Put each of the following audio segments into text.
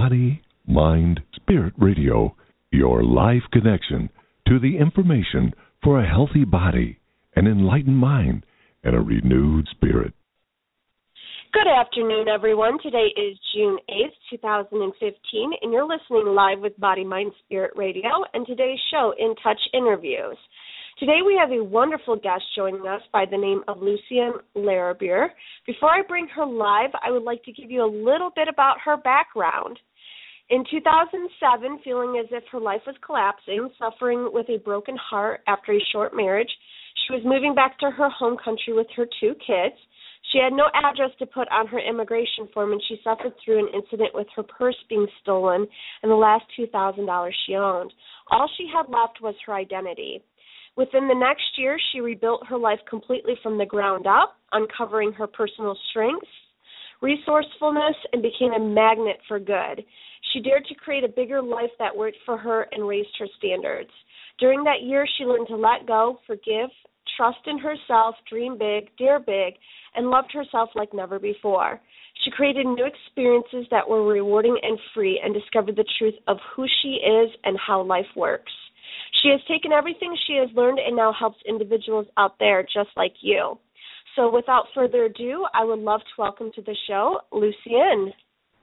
Body, Mind, Spirit Radio, your life connection to the information for a healthy body, an enlightened mind, and a renewed spirit. Good afternoon, everyone. Today is June 8th, 2015, and you're listening live with Body, Mind, Spirit Radio, and today's show, In Touch Interviews. Today we have a wonderful guest joining us by the name of Lucienne Larrabure. Before I bring her live, I would like to give you a little bit about her background. In 2007, feeling as if her life was collapsing, suffering with a broken heart after a short marriage, she was moving back to her home country with her 2 kids. She had no address to put on her immigration form, and she suffered through an incident with her purse being stolen and the last $2,000 she owned. All she had left was her identity. Within the next year, she rebuilt her life completely from the ground up, uncovering her personal strengths, resourcefulness, and became a magnet for good. She dared to create a bigger life that worked for her and raised her standards. During that year, she learned to let go, forgive, trust in herself, dream big, dare big, and loved herself like never before. She created new experiences that were rewarding and free and discovered the truth of who she is and how life works. She has taken everything she has learned and now helps individuals out there just like you. So without further ado, I would love to welcome to the show Lucienne.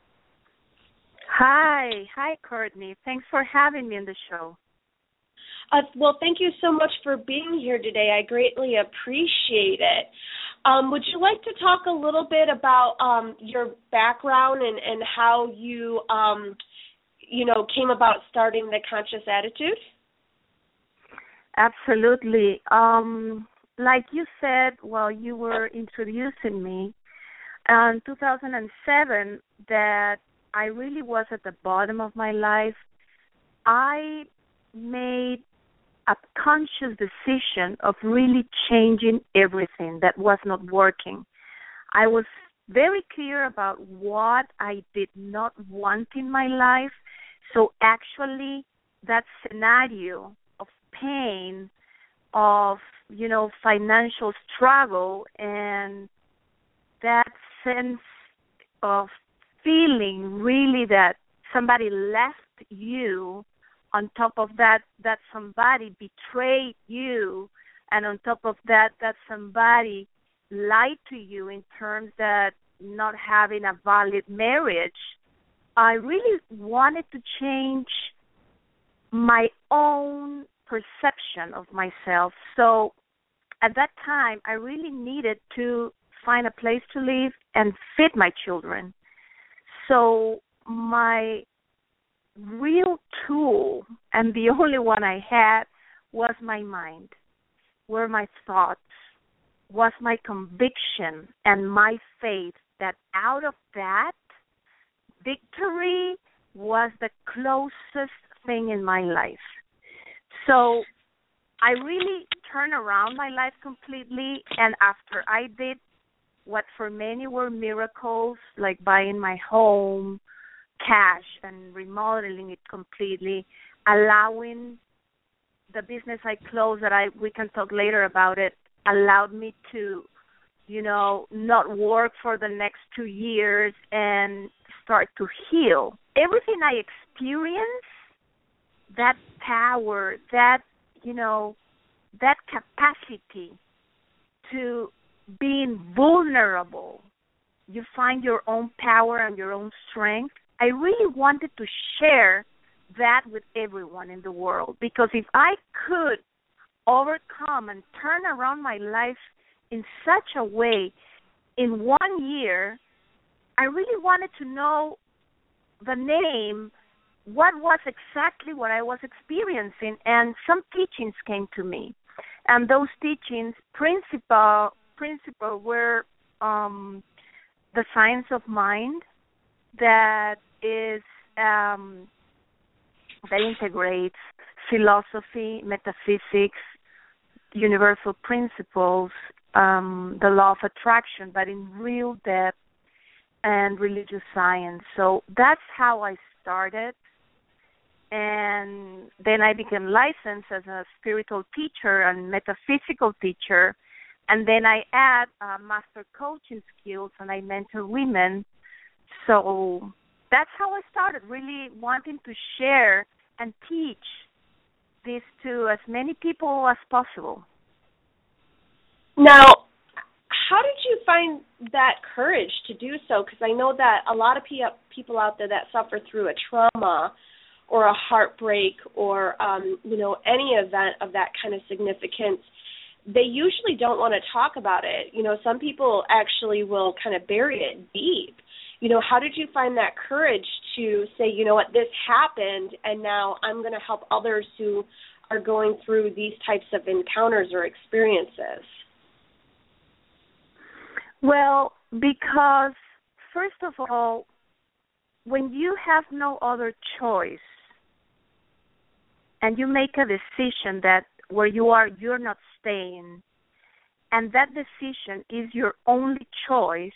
Hi, Courtney. Thanks for having me on the show. Well, thank you so much for being here today. I greatly appreciate it. Would you like to talk a little bit about your background and how you, came about starting the Conscious Attitude? Absolutely. Like you said while you were introducing me, in 2007, that I really was at the bottom of my life, I made a conscious decision of really changing everything that was not working. I was very clear about what I did not want in my life. So actually that scenario of pain, of, financial struggle, and that sense of feeling really that somebody left you, on top of that somebody betrayed you, and on top of that somebody lied to you in terms that not having a valid marriage, I really wanted to change my own perception of myself. So at that time, I really needed to find a place to live and feed my children. So my real tool, and the only one I had, was my mind, were my thoughts, was my conviction and my faith that out of that, victory was the closest thing in my life. So I really turned around my life completely, and after I did what for many were miracles, like buying my home, cash, and remodeling it completely, allowing the business I closed, we can talk later about it, allowed me to, not work for the next 2 years and start to heal. Everything I experienced, that power, that capacity to being vulnerable, you find your own power and your own strength. I really wanted to share that with everyone in the world, because if I could overcome and turn around my life in such a way in 1 year, I really wanted to know the name, what was exactly what I was experiencing, and some teachings came to me. And those teachings, principal were the science of mind, that is that integrates philosophy, metaphysics, universal principles, the law of attraction, but in real depth, and religious science. So that's how I started. And then I became licensed as a spiritual teacher and metaphysical teacher. And then I add master coaching skills, and I mentor women. So that's how I started, really wanting to share and teach this to as many people as possible. Now, how did you find that courage to do so? Because I know that a lot of people out there that suffer through a trauma or a heartbreak or, any event of that kind of significance, they usually don't want to talk about it. Some people actually will kind of bury it deep. How did you find that courage to say, you know what, this happened, and now I'm going to help others who are going through these types of encounters or experiences? Well, because, first of all, when you have no other choice and you make a decision that where you are, you're not staying, and that decision is your only choice,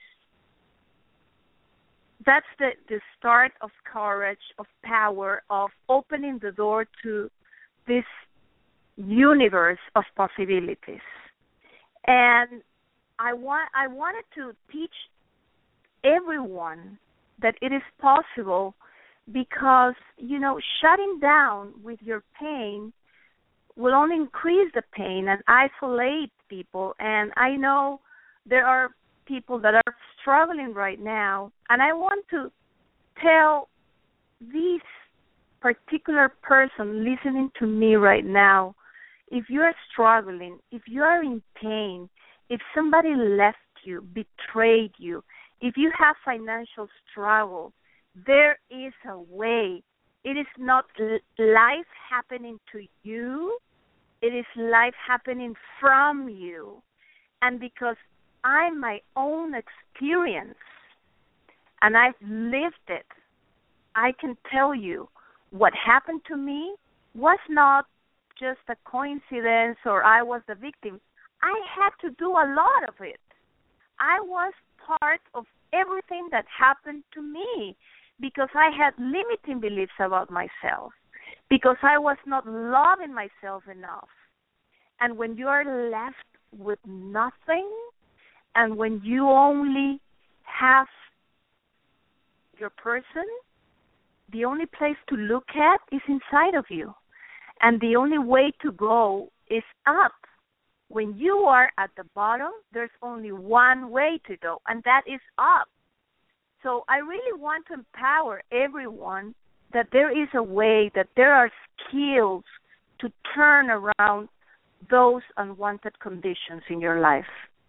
that's the start of courage, of power, of opening the door to this universe of possibilities. And I wanted to teach everyone that it is possible, because, shutting down with your pain will only increase the pain and isolate people. And I know there are people that are struggling right now, and I want to tell this particular person listening to me right now, if you are struggling, if you are in pain, if somebody left you, betrayed you, if you have financial struggle, there is a way. It is not life happening to you. It is life happening from you. And because I'm my own experience and I've lived it, I can tell you what happened to me was not just a coincidence or I was the victim. I had to do a lot of it. I was part of everything that happened to me because I had limiting beliefs about myself, because I was not loving myself enough. And when you are left with nothing, and when you only have your person, the only place to look at is inside of you. And the only way to go is up. When you are at the bottom, there's only one way to go, and that is up. So I really want to empower everyone that there is a way, that there are skills to turn around those unwanted conditions in your life.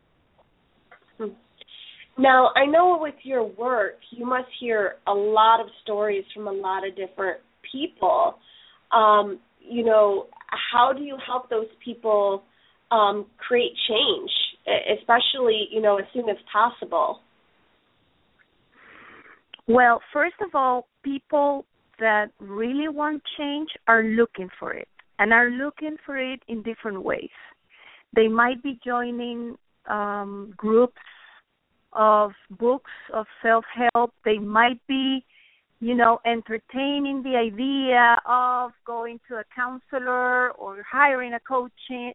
Now, I know with your work, you must hear a lot of stories from a lot of different people. How do you help those people create change, especially, as soon as possible? Well, first of all, people that really want change are looking for it, and are looking for it in different ways. They might be joining groups of books of self-help. They might be, entertaining the idea of going to a counselor or hiring a coach.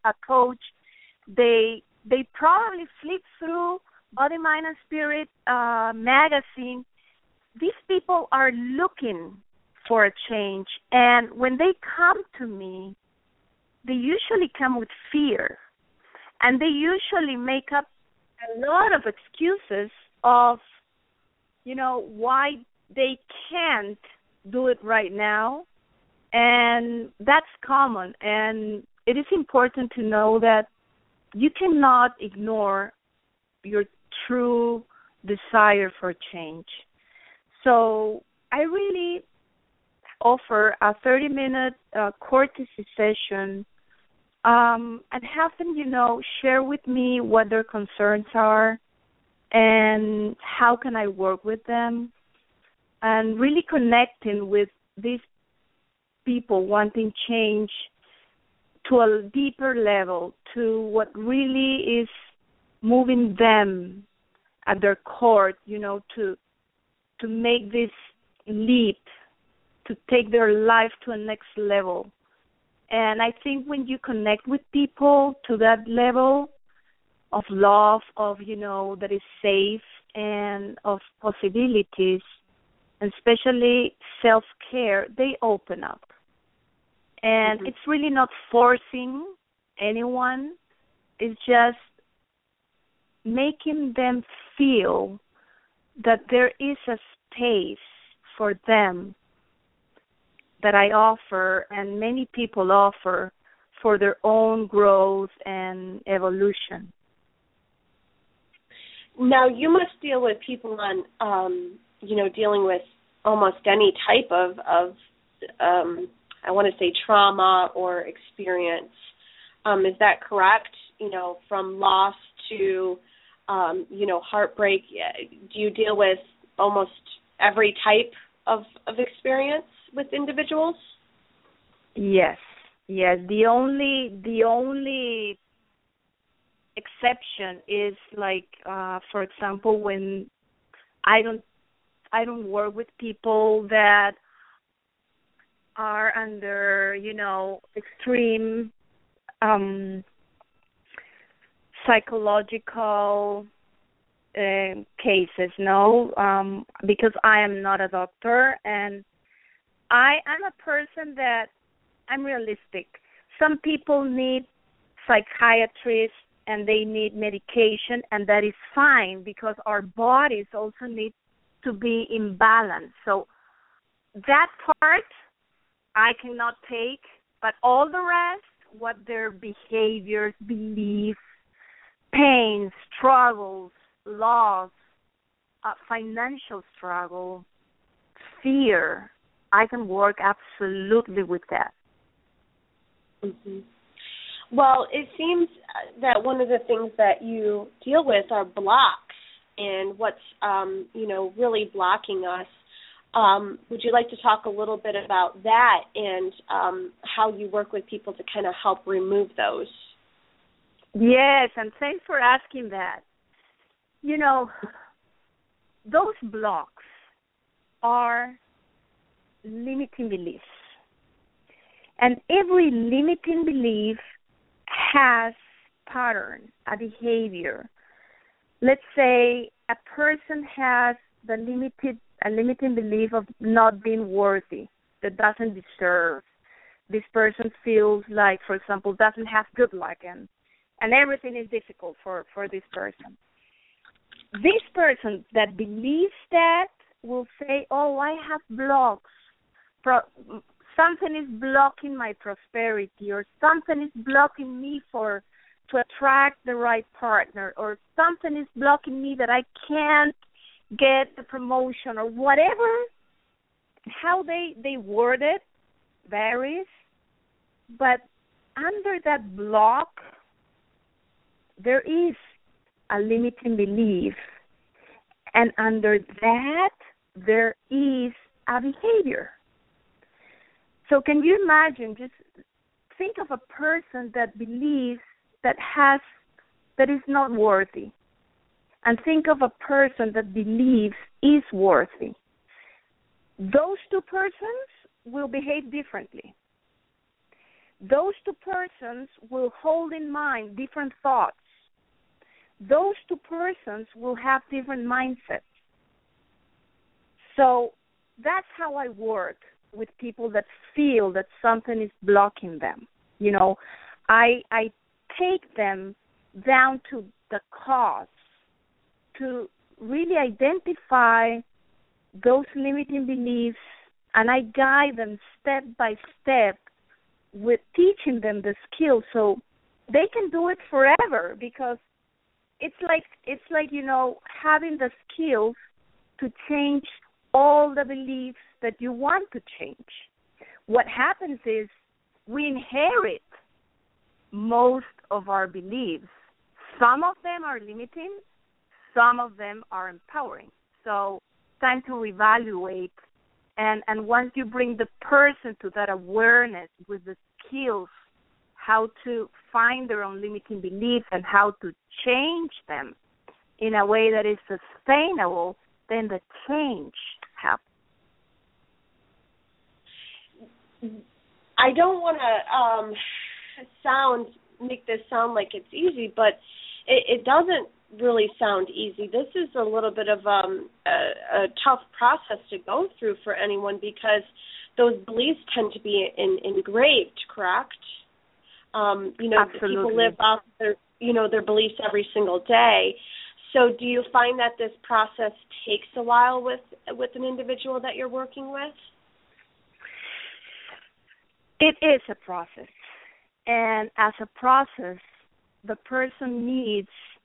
They probably flip through Body, Mind, and Spirit magazine. These people are looking for a change, and when they come to me, they usually come with fear, and they usually make up a lot of excuses of, why they can't do it right now, and that's common. And it is important to know that you cannot ignore your true desire for change. So I really offer a 30-minute courtesy session and have them, share with me what their concerns are and how can I work with them, and really connecting with these people wanting change to a deeper level, to what really is moving them at their core, to make this leap, to take their life to a next level. And I think when you connect with people to that level of love, of, that is safe, and of possibilities, and especially self-care, they open up. And it's really not forcing anyone. It's just making them feel that there is a space for them that I offer and many people offer for their own growth and evolution. Now, you must deal with people on, dealing with almost any type of I want to say trauma or experience. Is that correct? From loss to, heartbreak. Do you deal with almost every type of experience with individuals? Yes. The only exception is like, for example, when I don't work with people that are under, extreme psychological cases, no, because I am not a doctor, and I'm a person that I'm realistic. Some people need psychiatrists and they need medication, and that is fine because our bodies also need to be in balance. So that part I cannot take, but all the rest, what their behaviors, beliefs, pain, struggles, loss, financial struggle, fear, I can work absolutely with that. Mm-hmm. Well, it seems that one of the things that you deal with are blocks and what's, really blocking us. Would you like to talk a little bit about that and how you work with people to kind of help remove those? Yes, and thanks for asking that. Those blocks are limiting beliefs. And every limiting belief has pattern, a behavior. Let's say a person has a limiting belief of not being worthy, that doesn't deserve. This person feels like, for example, doesn't have good luck and everything is difficult for this person. This person that believes that will say, oh, I have blocks. Something is blocking my prosperity, or something is blocking me to attract the right partner, or something is blocking me that I can't get the promotion, or whatever. How they word it varies, but under that block, there is a limiting belief, and under that, there is a behavior. So can you imagine, just think of a person that believes that is not worthy, and think of a person that believes is worthy. Those two persons will behave differently. Those two persons will hold in mind different thoughts. Those two persons will have different mindsets. So that's how I work with people that feel that something is blocking them. I take them down to the cause to really identify those limiting beliefs, and I guide them step by step with teaching them the skills so they can do it forever, because it's like having the skills to change all the beliefs that you want to change. What happens is we inherit most of our beliefs. Some of them are limiting, some of them are empowering. So time to evaluate, and once you bring the person to that awareness with the skills how to find their own limiting beliefs and how to change them in a way that is sustainable, then the change happens. I don't want to make this sound like it's easy, but it doesn't really sound easy. This is a little bit of a tough process to go through for anyone because those beliefs tend to be engraved, correct? Absolutely. People live off their beliefs every single day. So do you find that this process takes a while with an individual that you're working with? It is a process. And as a process, the person needs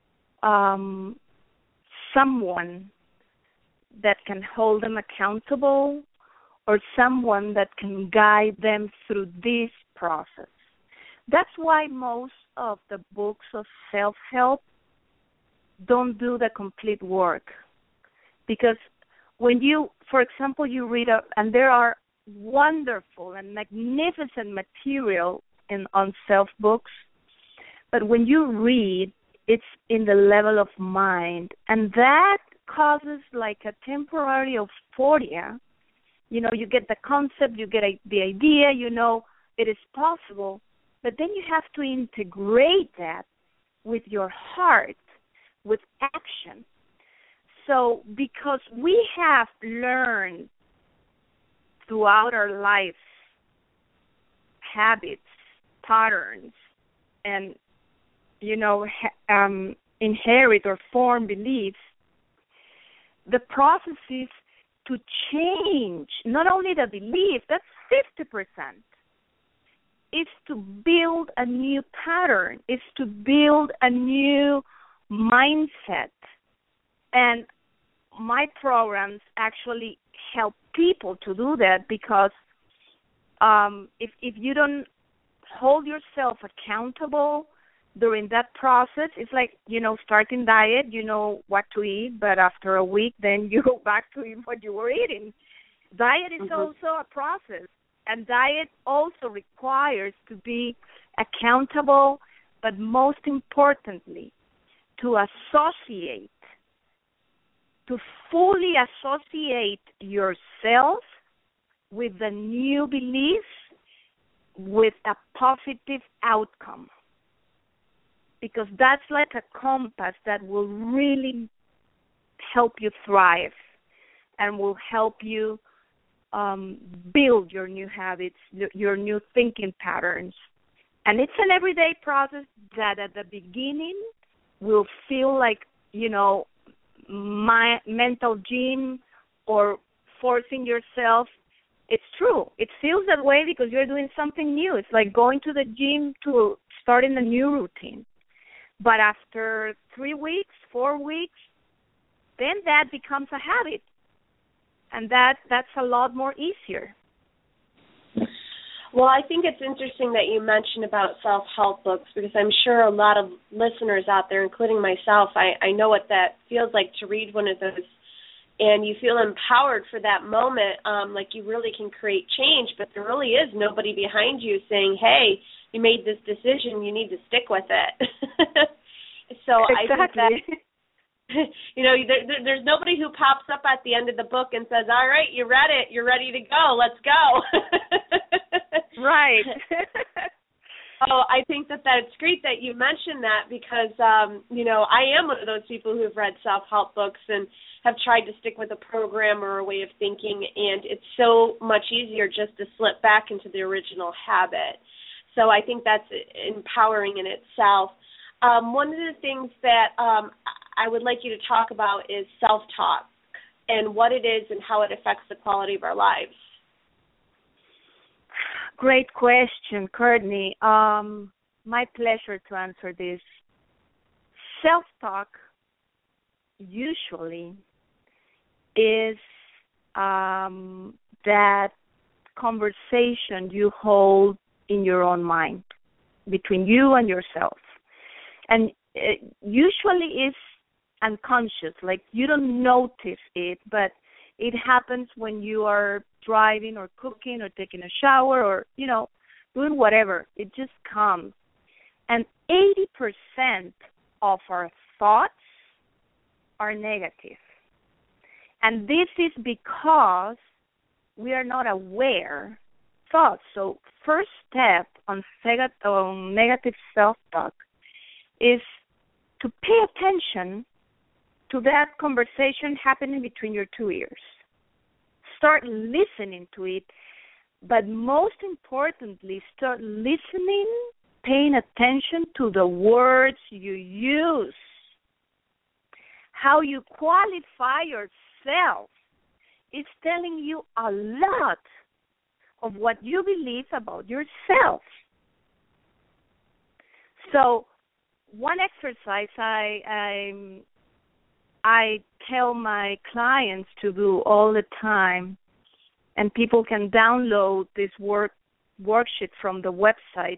someone that can hold them accountable or someone that can guide them through this process. That's why most of the books of self-help don't do the complete work. Because when you, for example, you read, and there are wonderful and magnificent material on self-books, but when you read, it's in the level of mind, and that causes like a temporary euphoria. You get the concept, you get the idea, it is possible, but then you have to integrate that with your heart, with action. So because we have learned throughout our lives habits, patterns, and inherit or form beliefs, the process is to change not only the belief, that's 50%. It's to build a new pattern. It's to build a new mindset. And my programs actually help people to do that because if you don't hold yourself accountable during that process, it's like, starting diet, what to eat, but after a week, then you go back to eat what you were eating. Diet is also a process, and diet also requires to be accountable, but most importantly, to fully associate yourself with the new beliefs with a positive outcome. Because that's like a compass that will really help you thrive and will help you build your new habits, your new thinking patterns. And it's an everyday process that at the beginning will feel like, my mental gym or forcing yourself. It's true. It feels that way because you're doing something new. It's like going to the gym to starting a new routine. But after 3 weeks, 4 weeks, then that becomes a habit. And that's a lot more easier. Well, I think it's interesting that you mentioned about self-help books because I'm sure a lot of listeners out there, including myself, I know what that feels like to read one of those, and you feel empowered for that moment, like you really can create change, but there really is nobody behind you saying, hey, you made this decision, you need to stick with it. So exactly. I think that there's nobody who pops up at the end of the book and says, all right, you read it, you're ready to go, let's go. Right. Oh, I think that's great that you mentioned that because, I am one of those people who have read self-help books and have tried to stick with a program or a way of thinking, and it's so much easier just to slip back into the original habit. So I think that's empowering in itself. One of the things that I would like you to talk about is self-talk and what it is and how it affects the quality of our lives. Great question, Courtney. My pleasure to answer this. Self-talk usually is that conversation you hold in your own mind between you and yourself. And it usually is unconscious, like you don't notice it, but it happens when you are driving or cooking or taking a shower or, doing whatever. It just comes. And 80% of our thoughts are negative. And this is because we are not aware thoughts. So first step on negative self-talk is to pay attention to that conversation happening between your two ears. Start listening to it, but most importantly, start listening, paying attention to the words you use, how you qualify yourself. It's telling you a lot of what you believe about yourself. So one exercise I tell my clients to do all the time, and people can download this worksheet from the website,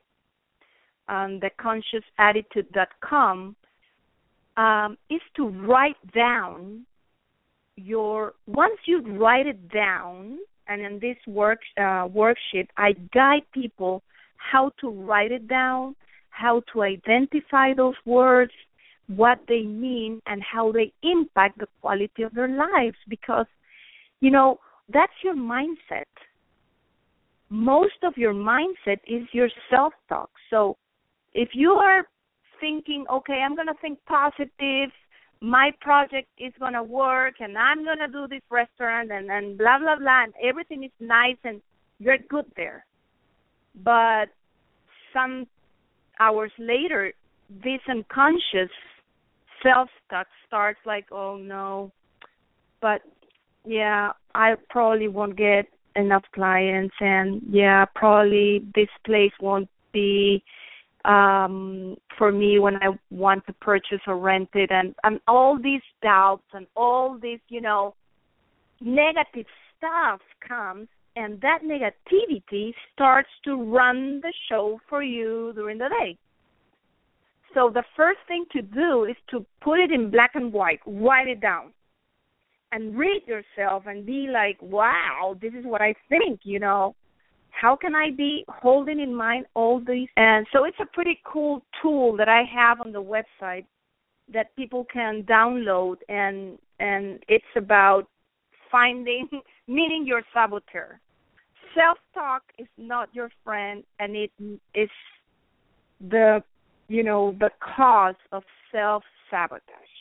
theconsciousattitude.com, is to write down once you write it down, and in this worksheet, I guide people how to write it down, how to identify those words, what they mean, and how they impact the quality of their lives. Because, that's your mindset. Most of your mindset is your self-talk. So if you are thinking, okay, I'm going to think positive, my project is going to work, and I'm going to do this restaurant, and blah, blah, blah, and everything is nice, and you're good there. But some hours later, this unconscious self-talk starts like, oh, no, but, yeah, I probably won't get enough clients, and, yeah, probably this place won't be for me when I want to purchase or rent it, and all these doubts and all this, negative stuff comes, and that negativity starts to run the show for you during the day. So the first thing to do is to put it in black and white, write it down, and read yourself and be like, wow, this is what I think, How can I be holding in mind all these? And so it's a pretty cool tool that I have on the website that people can download, and it's about meeting your saboteur. Self-talk is not your friend, and it is the cause of self-sabotage.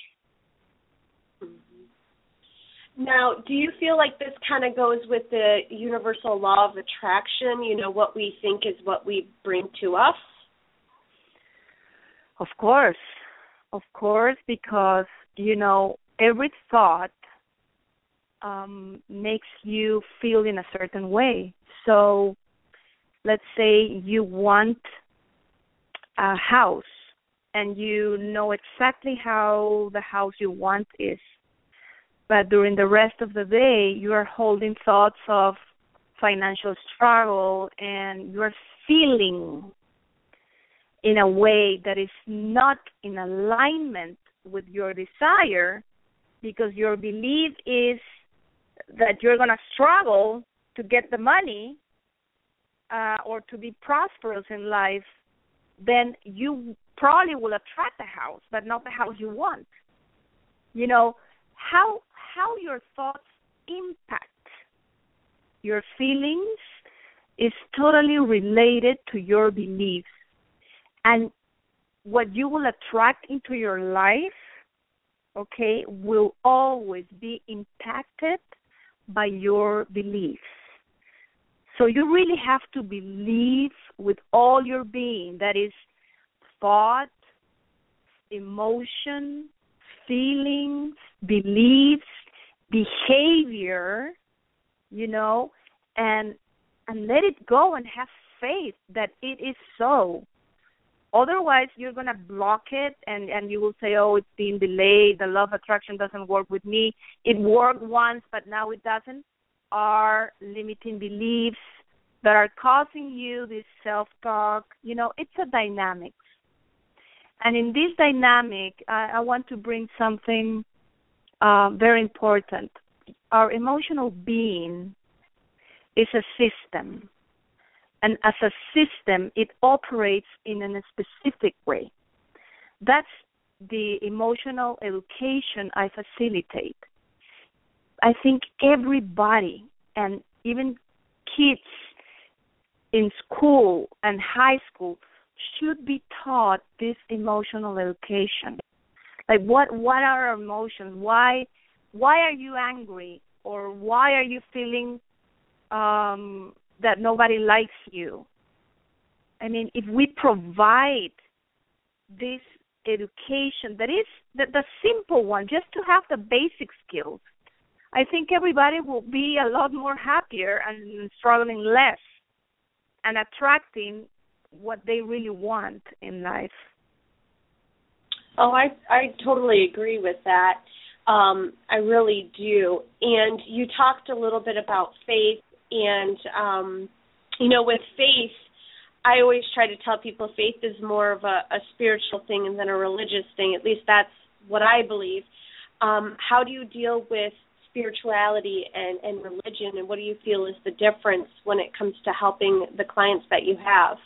Now, do you feel like this kind of goes with the universal law of attraction? What we think is what we bring to us? Of course, because, every thought makes you feel in a certain way. So let's say you want a house, and you know exactly how the house you want is. But during the rest of the day, you are holding thoughts of financial struggle, and you are feeling in a way that is not in alignment with your desire, because your belief is that you're going to struggle to get the money or to be prosperous in life. Then you probably will attract a house, but not the house you want. How your thoughts impact your feelings is totally related to your beliefs. And what you will attract into your life, will always be impacted by your beliefs. So you really have to believe with all your being. That is thought, emotion, feelings, beliefs, behavior, and let it go and have faith that it is so. Otherwise, you're going to block it, and you will say, oh, it's being delayed, the law of attraction doesn't work with me. It worked once, but now it doesn't. Are limiting beliefs that are causing you this self-talk. It's a dynamic. And in this dynamic, I want to bring something very important. Our emotional being is a system. And as a system, it operates in a specific way. That's the emotional education I facilitate. I think everybody, and even kids in school and high school, should be taught this emotional education. Like what are our emotions? Why are you angry, or why are you feeling that nobody likes you? I mean, if we provide this education, that is the simple one, just to have the basic skills, I think everybody will be a lot more happier and struggling less and attracting what they really want in life. Oh, I totally agree with that. I really do. And you talked a little bit about faith, and, with faith, I always try to tell people faith is more of a spiritual thing than a religious thing. At least that's what I believe. How do you deal with spirituality and religion, and what do you feel is the difference when it comes to helping the clients that you have?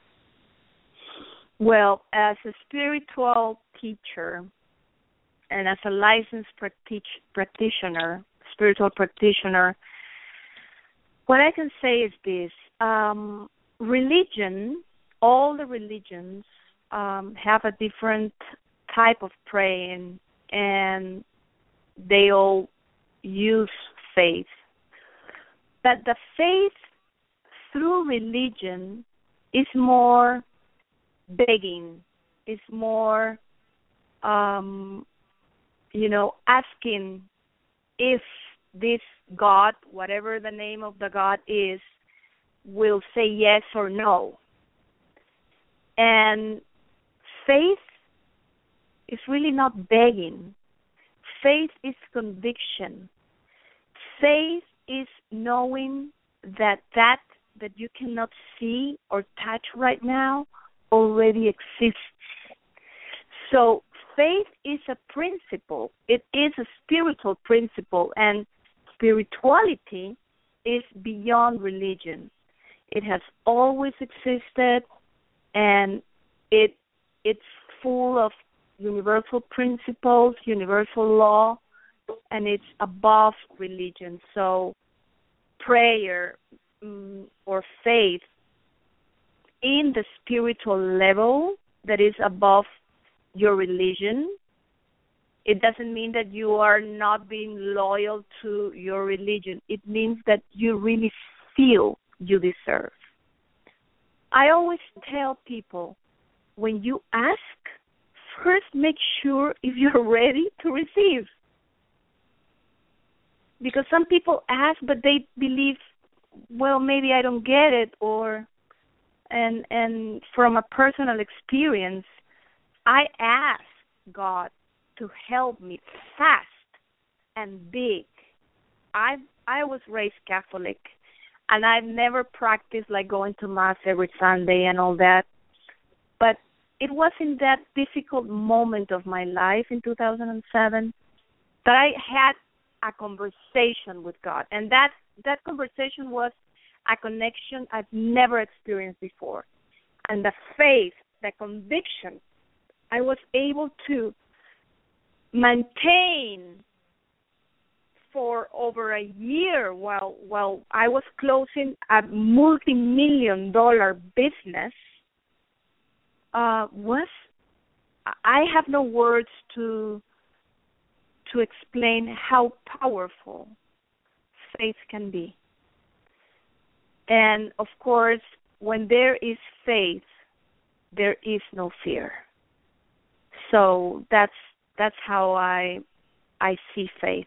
Well, as a spiritual teacher and as a licensed practitioner, spiritual practitioner, what I can say is this. Religion, all the religions have a different type of praying, and they all use faith. But the faith through religion is more begging, is more, asking if this God, whatever the name of the God is, will say yes or no. And faith is really not begging. Faith is conviction. Faith is knowing that you cannot see or touch right now already exists. So faith is a principle. It is a spiritual principle, and spirituality is beyond religion. It has always existed, and it's full of universal principles, universal law, and it's above religion. So prayer or faith in the spiritual level that is above your religion, it doesn't mean that you are not being loyal to your religion. It means that you really feel you deserve. I always tell people, when you ask, first make sure if you're ready to receive. Because some people ask, but they believe, well, maybe I don't get it, and from a personal experience, I ask God to help me fast and big. I was raised Catholic, and I've never practiced like going to Mass every Sunday and all that. But it was in that difficult moment of my life in 2007 that I had a conversation with God. And that conversation was a connection I've never experienced before. And the faith, the conviction, I was able to maintain for over a year while I was closing a multi-million-dollar business. I have no words to explain how powerful faith can be. And of course, when there is faith, there is no fear. So that's how I see faith.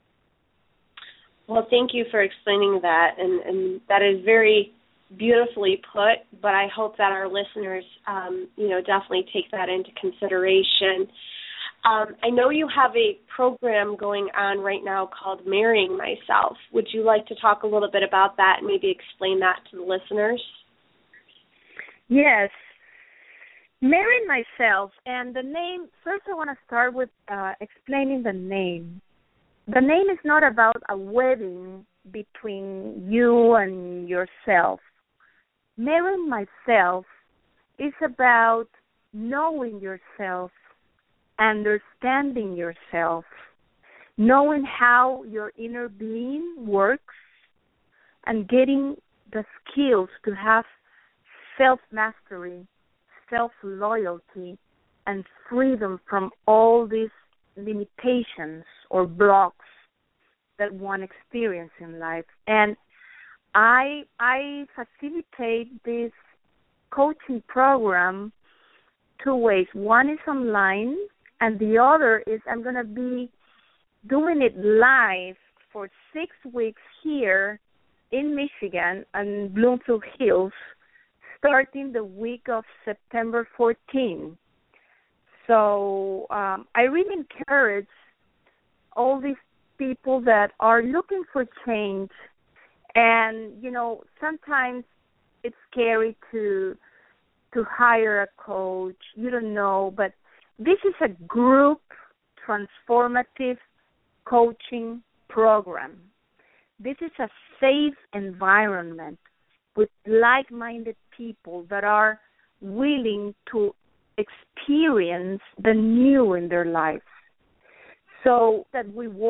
Well, thank you for explaining that, and that is very beautifully put, but I hope that our listeners, definitely take that into consideration. I know you have a program going on right now called Marrying Myself. Would you like to talk a little bit about that and maybe explain that to the listeners? Yes. Marrying Myself, and the name, first I want to start with explaining the name. The name is not about a wedding between you and yourself. Marrying Myself is about knowing yourself, understanding yourself, knowing how your inner being works, and getting the skills to have self-mastery, self-loyalty, and freedom from all these limitations or blocks that one experiences in life. And I facilitate this coaching program two ways. One is online, and the other is I'm going to be doing it live for 6 weeks here in Michigan and Bloomfield Hills, starting the week of September 14. So I really encourage all these people that are looking for change. And, you know, sometimes it's scary to hire a coach. You don't know, but this is a group transformative coaching program. This is a safe environment with like-minded people that are willing to experience the new in their lives. So that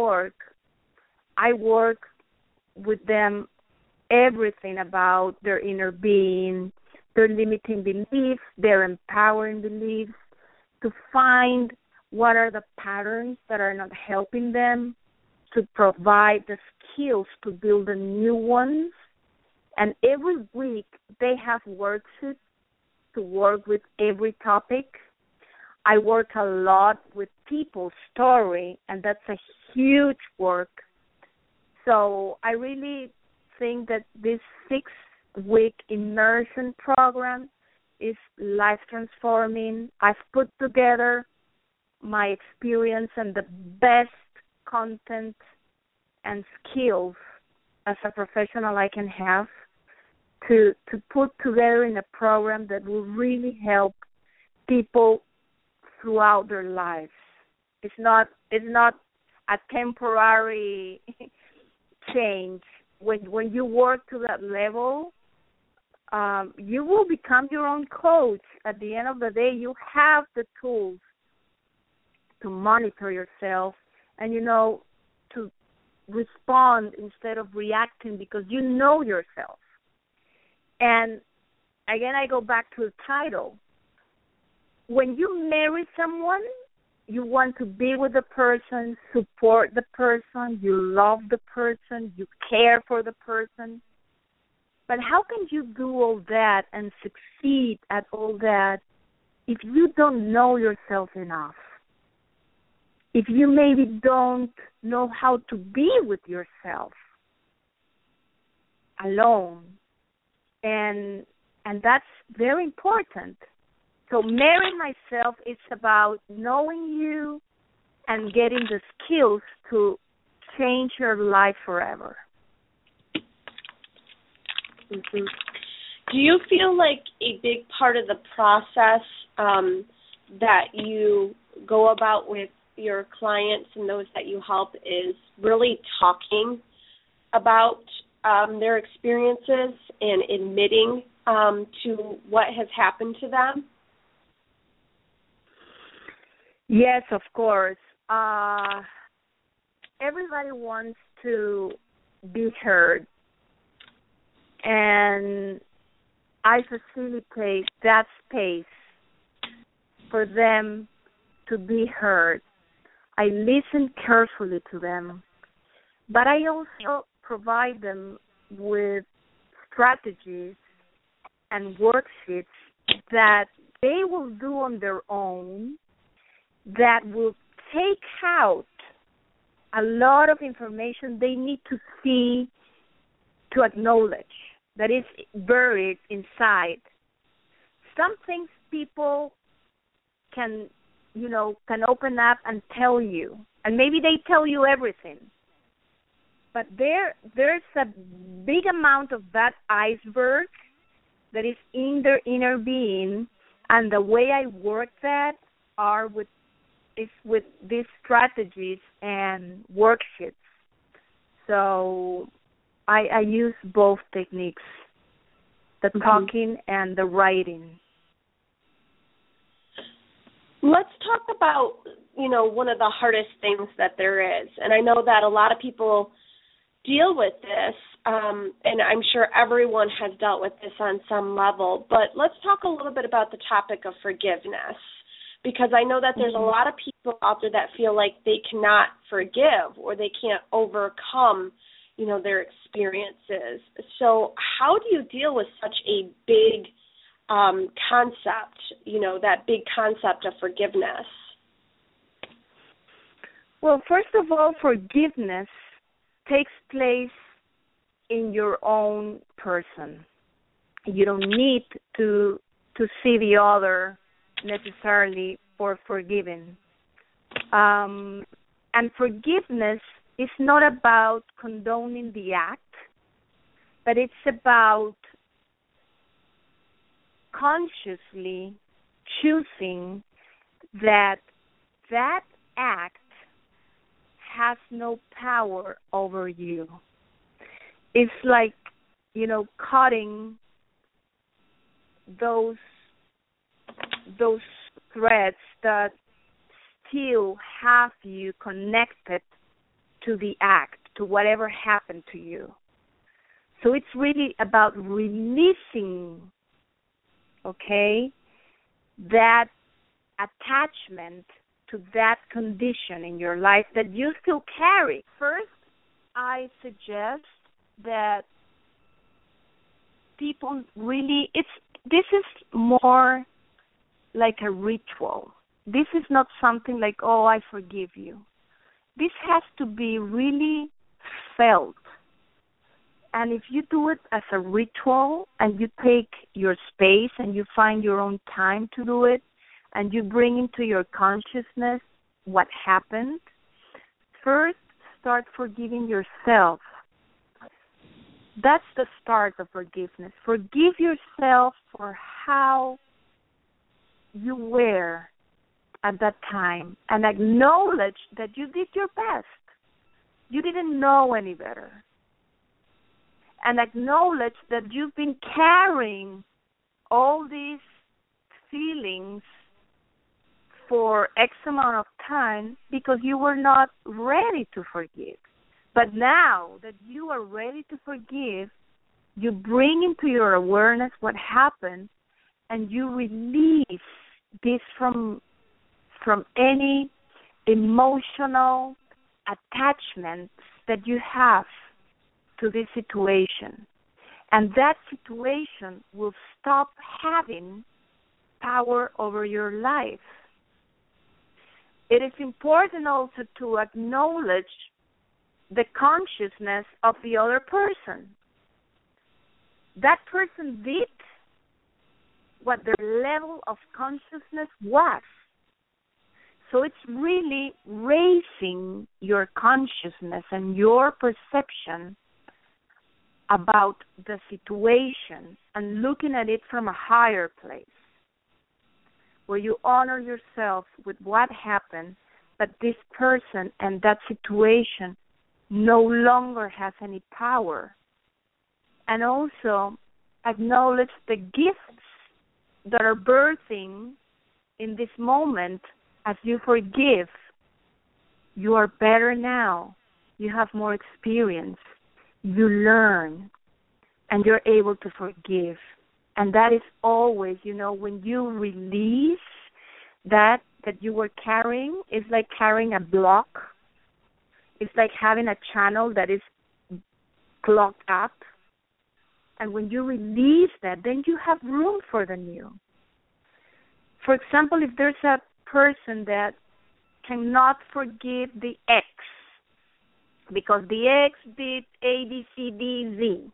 I work with them everything about their inner being, their limiting beliefs, their empowering beliefs, to find what are the patterns that are not helping them, to provide the skills to build the new ones. And every week they have worksheets to work with every topic. I work a lot with people's story, and that's a huge work. So I really think that this 6-week immersion program is life-transforming. I've put together my experience and the best content and skills as a professional I can have to put together in a program that will really help people throughout their lives. It's not a temporary change. When you work to that level, you will become your own coach. At the end of the day, you have the tools to monitor yourself and, you know, to respond instead of reacting because you know yourself. And again, I go back to the title. When you marry someone, you want to be with the person, support the person, you love the person, you care for the person. But how can you do all that and succeed at all that if you don't know yourself enough? If you maybe don't know how to be with yourself alone. And that's very important. So marrying myself is about knowing you and getting the skills to change your life forever. Mm-hmm. Do you feel like a big part of the process that you go about with your clients and those that you help is really talking about their experiences and admitting to what has happened to them? Yes, of course. Everybody wants to be heard, and I facilitate that space for them to be heard. I listen carefully to them, but I also provide them with strategies and worksheets that they will do on their own that will take out a lot of information they need to see to acknowledge that is buried inside. Some things people can open up and tell you, and maybe they tell you everything. But there's a big amount of that iceberg that is in their inner being, and the way I work that is with these strategies and worksheets. So I use both techniques, the talking and the writing. Let's talk about, one of the hardest things that there is. And I know that a lot of people deal with this, and I'm sure everyone has dealt with this on some level. But let's talk a little bit about the topic of forgiveness. Because I know that there's a lot of people out there that feel like they cannot forgive or they can't overcome, their experiences. So how do you deal with such a big concept, that big concept of forgiveness? Well, first of all, forgiveness takes place in your own person. You don't need to see the other necessarily for forgiving. And forgiveness is not about condoning the act, but it's about consciously choosing that act has no power over you. It's like, cutting those threads that still have you connected to the act, to whatever happened to you. So it's really about releasing, that attachment to that condition in your life that you still carry. First, I suggest that people really, this is more like a ritual. This is not something like, oh, I forgive you. This has to be really felt. And if you do it as a ritual and you take your space and you find your own time to do it and you bring into your consciousness what happened, first start forgiving yourself. That's the start of forgiveness. Forgive yourself for how you were at that time and acknowledge that you did your best. You didn't know any better. And acknowledge that you've been carrying all these feelings for X amount of time because you were not ready to forgive. But now that you are ready to forgive, you bring into your awareness what happened and you release this from any emotional attachments that you have to this situation. And that situation will stop having power over your life. It is important also to acknowledge the consciousness of the other person. That person did what their level of consciousness was. So it's really raising your consciousness and your perception about the situation and looking at it from a higher place, where you honor yourself with what happened, but this person and that situation no longer has any power. And also acknowledge the gifts that are birthing in this moment as you forgive. You are better now. You have more experience. You learn, and you're able to forgive. And that is always, when you release that you were carrying, it's like carrying a block. It's like having a channel that is clogged up. And when you release that, then you have room for the new. For example, if there's a person that cannot forgive the ex, because the ex did A, B, C, D, Z.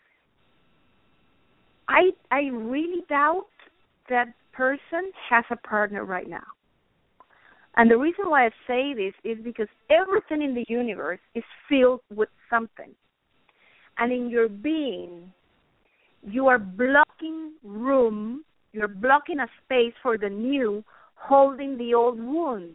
I really doubt that person has a partner right now. And the reason why I say this is because everything in the universe is filled with something. And in your being, you are blocking room, you're blocking a space for the new, holding the old wound.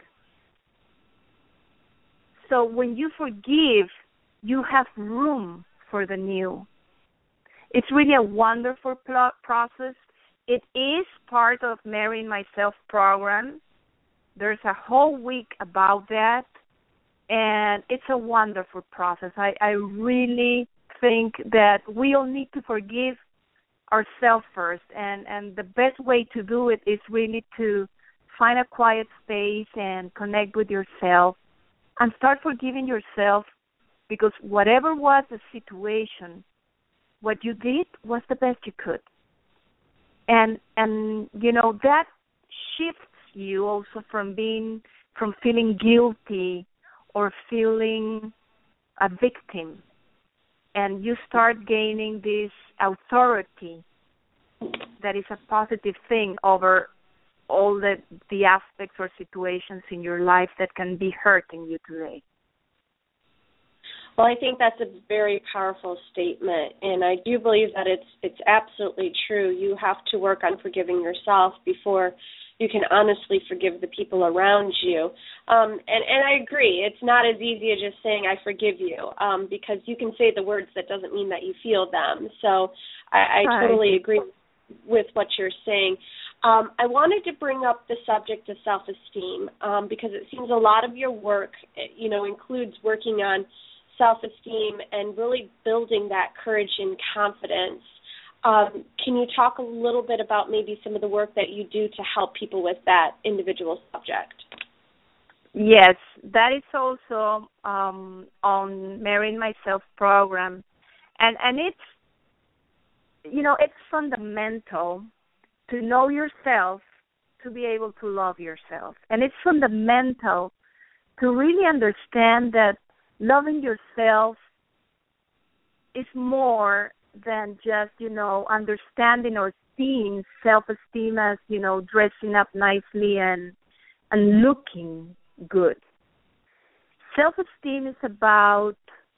So when you forgive, you have room for the new. It's really a wonderful process. It is part of Marrying Myself program. There's a whole week about that, and it's a wonderful process. I really think that we all need to forgive ourselves first, and the best way to do it is really to find a quiet space and connect with yourself and start forgiving yourself, because whatever was the situation, what you did was the best you could. And that shifts you also from feeling guilty or feeling a victim, and you start gaining this authority that is a positive thing over all the aspects or situations in your life that can be hurting you today. Well, I think that's a very powerful statement, and I do believe that it's absolutely true. You have to work on forgiving yourself before you can honestly forgive the people around you. And I agree. It's not as easy as just saying, I forgive you, because you can say the words, that doesn't mean that you feel them. So I totally agree with what you're saying. I wanted to bring up the subject of self-esteem because it seems a lot of your work, includes working on self-esteem and really building that courage and confidence. Can you talk a little bit about maybe some of the work that you do to help people with that individual subject? Yes, that is also on Marrying Myself program. And it's, it's fundamental to know yourself to be able to love yourself. And it's fundamental to really understand that loving yourself is more than just, understanding or seeing self-esteem as, dressing up nicely and looking good. Self-esteem is about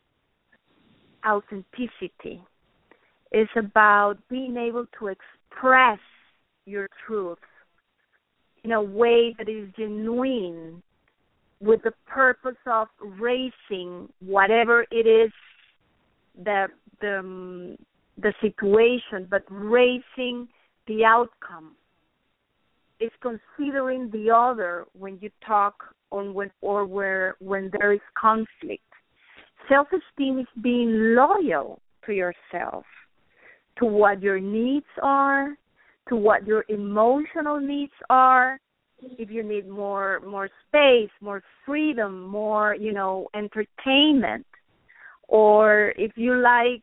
authenticity. It's about being able to express your truth in a way that is genuine, with the purpose of raising whatever it is the situation, but raising the outcome. It's considering the other when you talk when there is conflict. Self-esteem is being loyal to yourself, to what your needs are, to what your emotional needs are. If you need more space, more freedom, more, entertainment, or if you like,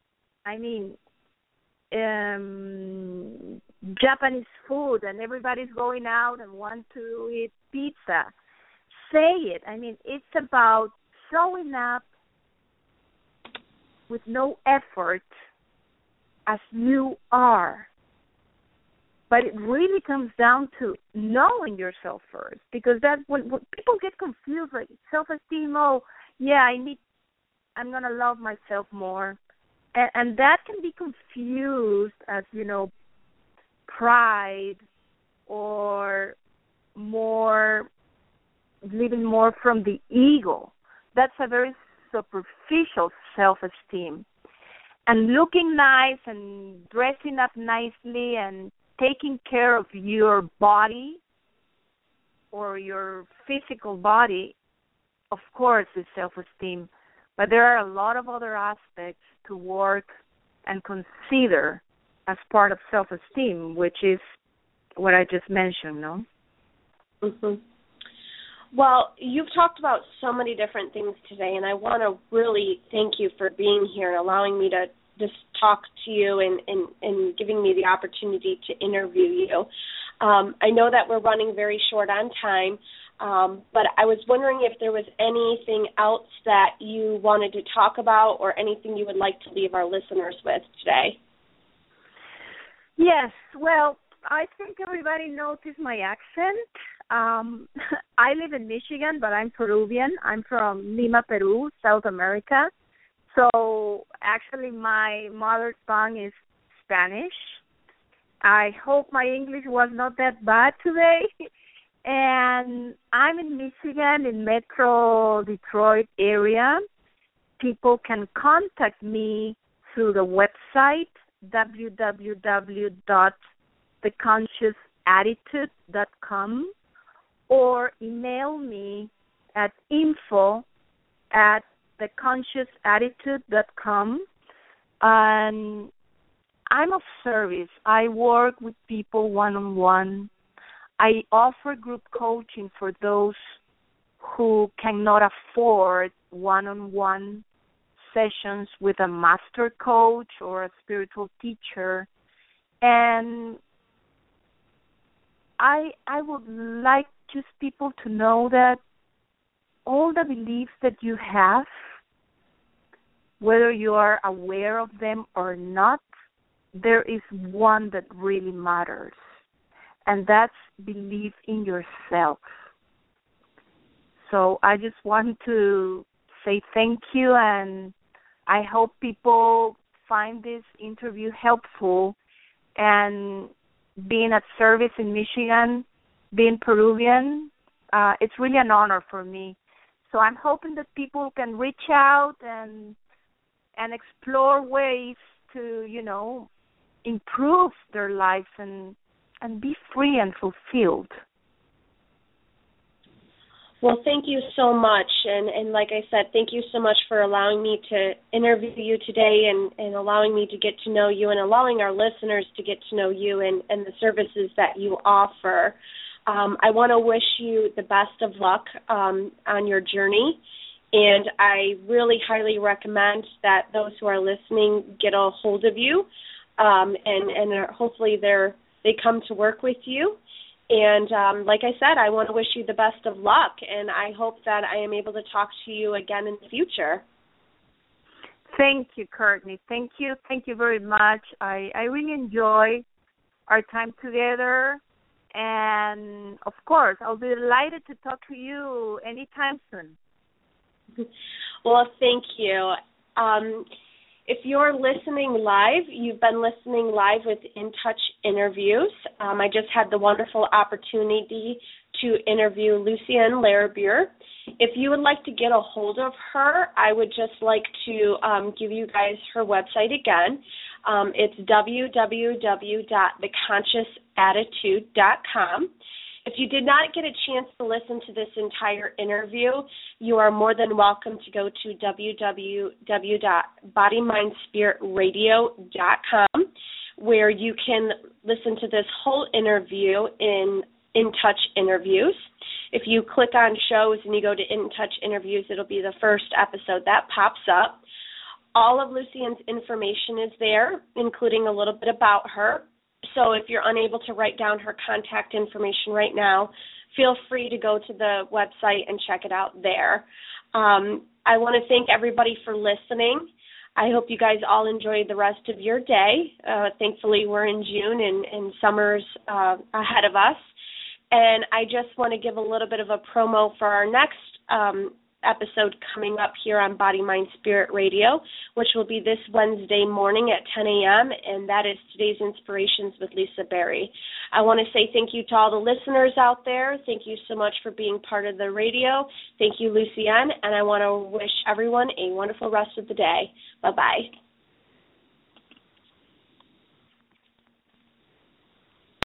Japanese food and everybody's going out and want to eat pizza, say it. It's about showing up with no effort as you are. But it really comes down to knowing yourself first, because that's when people get confused, like self-esteem. Oh, yeah, I'm gonna love myself more, and that can be confused as pride or more living more from the ego. That's a very superficial self-esteem, and looking nice and dressing up nicely and taking care of your body or your physical body, of course, is self-esteem. But there are a lot of other aspects to work and consider as part of self-esteem, which is what I just mentioned, no? Mm-hmm. Well, you've talked about so many different things today, and I want to really thank you for being here and allowing me to just talk to you and giving me the opportunity to interview you. I know that we're running very short on time, but I was wondering if there was anything else that you wanted to talk about or anything you would like to leave our listeners with today. Yes, well, I think everybody noticed my accent. I live in Michigan, but I'm Peruvian. I'm from Lima, Peru, South America. So actually my mother tongue is Spanish. I hope my English was not that bad today. And I'm in Michigan, in Metro Detroit area. People can contact me through the website, www.theconsciousattitude.com, or email me at info@theconsciousattitude.com. And I'm of service. I work with people one-on-one. I offer group coaching for those who cannot afford one-on-one sessions with a master coach or a spiritual teacher. And I would like just people to know that all the beliefs that you have, whether you are aware of them or not, there is one that really matters, and that's belief in yourself. So I just want to say thank you, and I hope people find this interview helpful. And being at service in Michigan, being Peruvian, it's really an honor for me. So I'm hoping that people can reach out and explore ways to, improve their lives and be free and fulfilled. Well, thank you so much. And like I said, thank you so much for allowing me to interview you today and allowing me to get to know you and allowing our listeners to get to know you and the services that you offer. I want to wish you the best of luck on your journey. And I really highly recommend that those who are listening get a hold of you and hopefully they come to work with you. And like I said, I want to wish you the best of luck, and I hope that I am able to talk to you again in the future. Thank you, Courtney. Thank you. Thank you very much. I really enjoy our time together. And, of course, I'll be delighted to talk to you anytime soon. Well, thank you. If you're listening live, you've been listening live with In Touch Interviews. I just had the wonderful opportunity to interview Lucienne Larrabure. If you would like to get a hold of her, I would just like to give you guys her website again. It's www.theconsciousattitude.com. If you did not get a chance to listen to this entire interview, you are more than welcome to go to www.bodymindspiritradio.com, where you can listen to this whole interview in Touch Interviews. If you click on shows and you go to In Touch Interviews, it'll be the first episode that pops up. All of Lucienne's information is there, including a little bit about her. So if you're unable to write down her contact information right now, feel free to go to the website and check it out there. I want to thank everybody for listening. I hope you guys all enjoy the rest of your day. Thankfully, we're in June and summer's ahead of us. And I just want to give a little bit of a promo for our next episode coming up here on Body, Mind, Spirit Radio, which will be this Wednesday morning at 10 a.m., and that is Today's Inspirations with Lisa Berry. I want to say thank you to all the listeners out there. Thank you so much for being part of the radio. Thank you, Lucienne, and I want to wish everyone a wonderful rest of the day. Bye-bye.